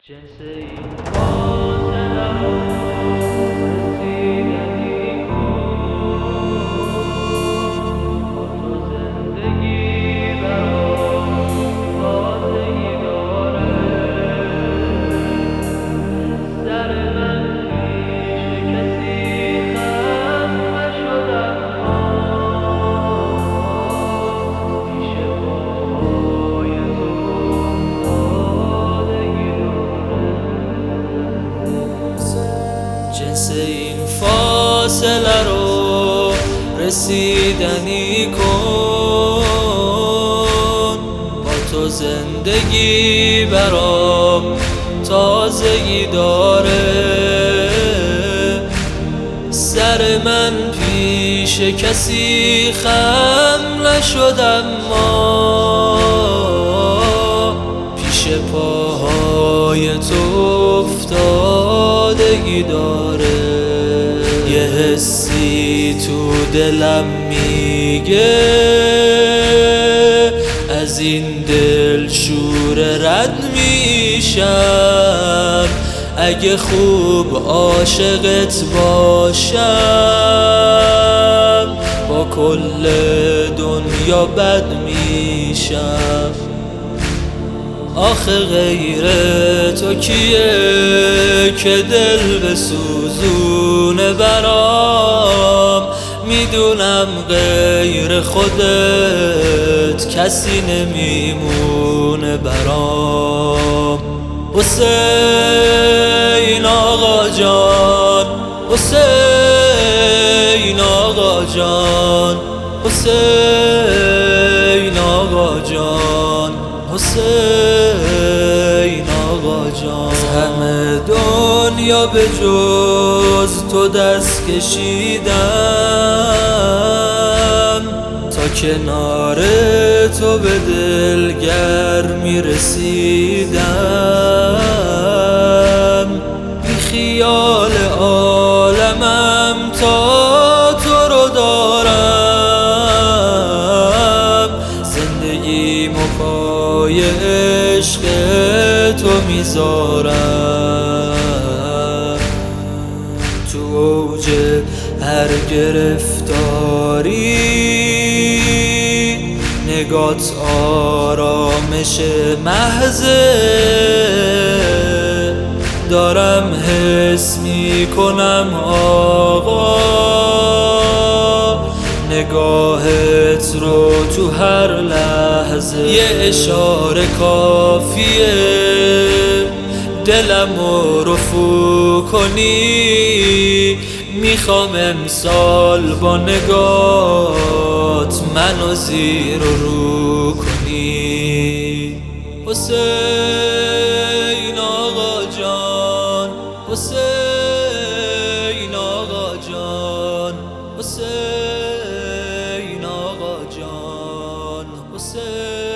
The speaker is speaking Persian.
جنس این فاصله رو رسیدنی کن، با تو زندگی برام تازگی داره. سر من پیش کسی خم نشدم، پیش پاهای تو افتادگی داره. جنس این فاصله رو رسیدنی کن، با تو زندگی برام تازگی داره. سر من پیش کسی خم نشدم، ما پیش پاهای تو افتادگی داره. یه حسی تو دلم میگه از این دل شور رد میشم، اگه خوب عاشقت باشم با کل دنیا بد میشم. آخه غیر تو کیه که دل بسوزونه برام؟ میدونم غیر خودت کسی نمیمونه برام. حسین آقا جان، حسین آقا جان، حسین آقا جان، حسین آقا جان. از همه دنیا به جز تو دست کشیدم، تا کنار تو به دلگرمی رسیدم. بی خیال عالمم تا تو رو دارم، زندگیمو پای عشق تو میذارم. تو اوج هر گرفتاری نگات آرامش محضه، دارم حس میکنم آقا نگاهت رو تو هر لحظه. یه اشاره کافیه دلمو رفو کنی، میخوام امسال با نگات منو زیر و رو کنی. حسین آقا جان، حسین آقا جان، حسین آقا جان، حسین